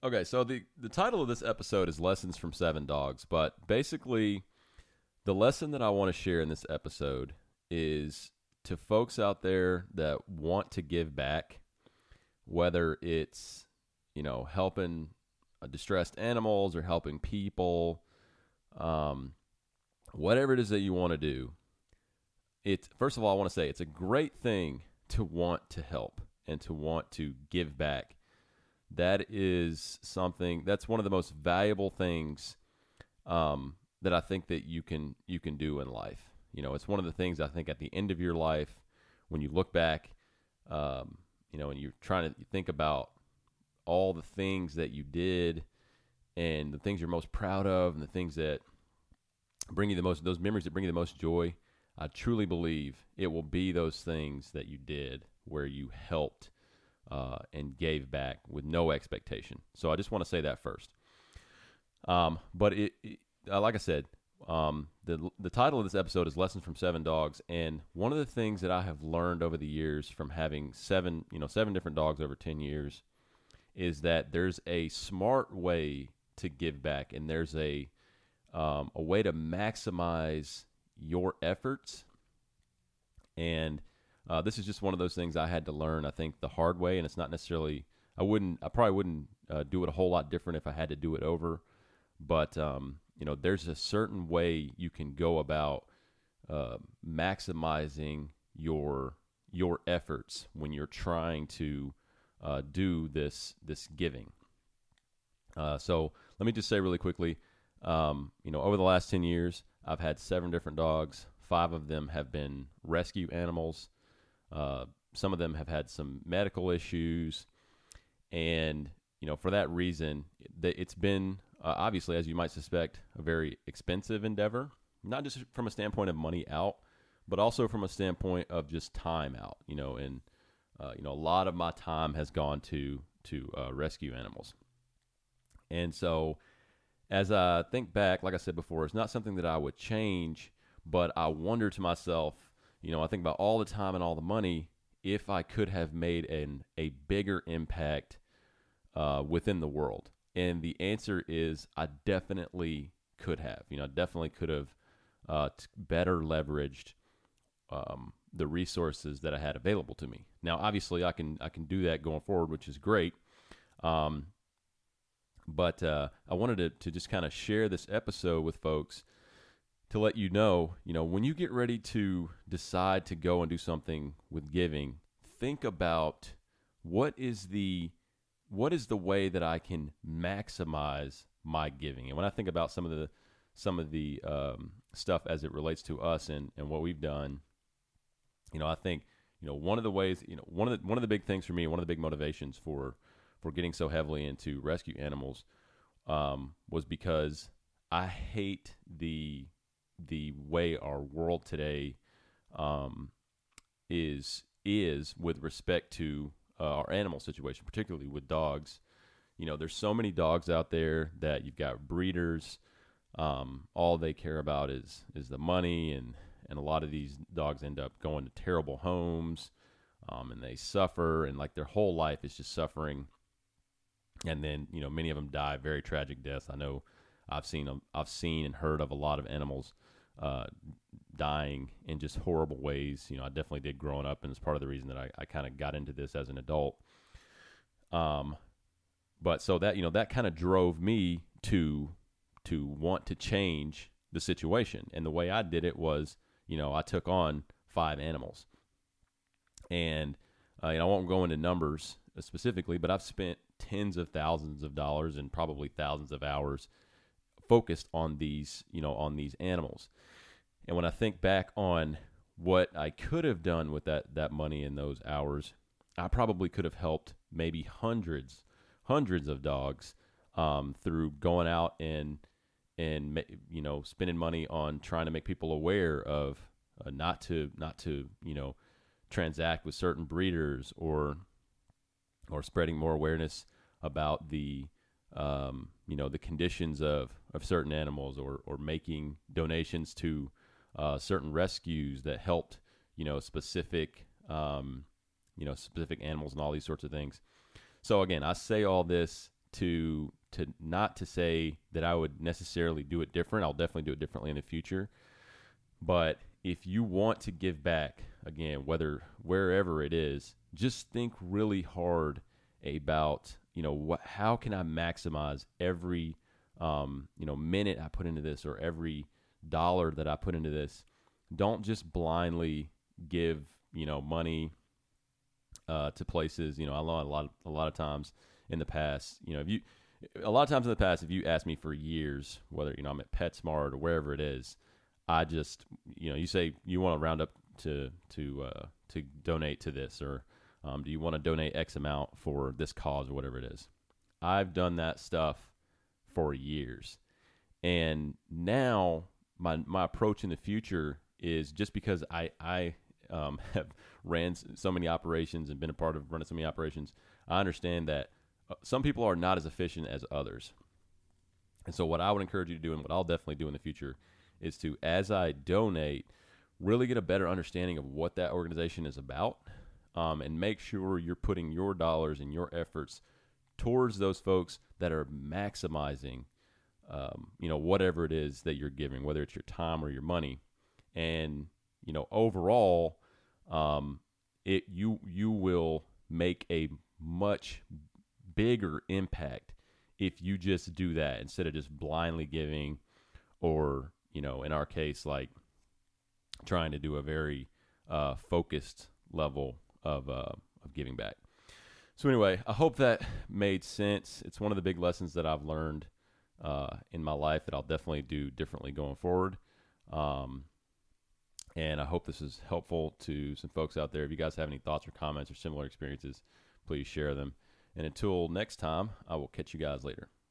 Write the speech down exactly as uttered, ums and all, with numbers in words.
Okay, so the the title of this episode is Lessons from Seven Dogs, but basically the lesson that I want to share in this episode is to folks out there that want to give back, whether it's, you know, helping uh, distressed animals or helping people, um, whatever it is that you want to do. It's, first of all, I want to say it's a great thing to want to help and to want to give back. That is something, that's one of the most valuable things um, that I think that you can you can do in life. You know, it's one of the things I think at the end of your life, when you look back, um, you know, and you're trying to think about all the things that you did and the things you're most proud of and the things that bring you the most, those memories that bring you the most joy. I truly believe it will be those things that you did where you helped uh, and gave back with no expectation. So I just want to say that first. Um, but it, it uh, like I said, um, the the title of this episode is Lessons from Seven Dogs, and one of the things that I have learned over the years from having seven, you know, seven different dogs over ten years, is that there's a smart way to give back, and there's a um, a way to maximize your efforts. And uh, this is just one of those things I had to learn, I think, the hard way. And it's not necessarily, I wouldn't, I probably wouldn't uh, do it a whole lot different if I had to do it over. But, um, you know, there's a certain way you can go about uh, maximizing your your efforts when you're trying to uh, do this this giving. Uh, so let me just say really quickly, um, you know, over the last ten years, I've had seven different dogs. Five of them have been rescue animals. Uh, some of them have had some medical issues. And, you know, for that reason, it's been, uh, obviously, as you might suspect, a very expensive endeavor. Not just from a standpoint of money out, but also from a standpoint of just time out. You know, and, uh, you know, a lot of my time has gone to, to uh, rescue animals. And so as I think back, like I said before, it's not something that I would change, but I wonder to myself, you know, I think about all the time and all the money, if I could have made an a bigger impact uh, within the world. And the answer is I definitely could have. You know, I definitely could have uh, t- better leveraged um, the resources that I had available to me. Now, obviously, I can I can do that going forward, which is great. Um, But uh, I wanted to, to just kind of share this episode with folks to let you know, you know, when you get ready to decide to go and do something with giving, think about what is the what is the way that I can maximize my giving. And when I think about some of the some of the um, stuff as it relates to us and, and what we've done, you know, I think, you know, one of the ways, you know, one of the one of the big things for me, one of the big motivations for for getting so heavily into rescue animals um, was because I hate the the way our world today um, is is with respect to uh, our animal situation, particularly with dogs. You know, there's so many dogs out there that you've got breeders. Um, all they care about is is the money, and and a lot of these dogs end up going to terrible homes, um, and they suffer, and like their whole life is just suffering. And then, you know, many of them die very tragic deaths. I know I've seen them, I've seen and heard of a lot of animals uh, dying in just horrible ways. You know, I definitely did growing up, and it's part of the reason that I, I kind of got into this as an adult. Um, but so that, you know, that kind of drove me to to want to change the situation. And the way I did it was, you know, I took on five animals. And, uh, you know, I won't go into numbers specifically, but I've spent tens of thousands of dollars and probably thousands of hours focused on these, you know, on these animals. And when I think back on what I could have done with that, that money and those hours, I probably could have helped maybe hundreds, hundreds of dogs um, through going out and, and, you know, spending money on trying to make people aware of uh, not to, not to, you know, transact with certain breeders, or, or spreading more awareness about the, um, you know, the conditions of, of certain animals, or, or making donations to uh, certain rescues that helped, you know, specific, um, you know, specific animals and all these sorts of things. So again, I say all this to to not to say that I would necessarily do it different. I'll definitely do it differently in the future. But if you want to give back, again, whether wherever it is, just think really hard about, you know, what, how can I maximize every, um, you know, minute I put into this, or every dollar that I put into this. Don't just blindly give, you know, money uh, to places. You know, I know a lot, of, a lot of times in the past, you know, if you, a lot of times in the past, if you ask me for years, whether, you know, I'm at PetSmart or wherever it is, I just, you know, you say you want to round up to to uh, to donate to this, or um, do you want to donate X amount for this cause or whatever it is. I've done that stuff for years, and now my my approach in the future is, just because I I um, have ran so many operations and been a part of running so many operations, I understand that some people are not as efficient as others, and so what I would encourage you to do, and what I'll definitely do in the future, is to, as I donate, really get a better understanding of what that organization is about, um, and make sure you're putting your dollars and your efforts towards those folks that are maximizing, um, you know, whatever it is that you're giving, whether it's your time or your money. And, you know, overall, um, it you you will make a much bigger impact if you just do that, instead of just blindly giving, or, you know, in our case, like trying to do a very uh, focused level of uh, of giving back. So anyway, I hope that made sense. It's one of the big lessons that I've learned uh, in my life that I'll definitely do differently going forward. Um, and I hope this is helpful to some folks out there. If you guys have any thoughts or comments or similar experiences, please share them. And until next time, I will catch you guys later.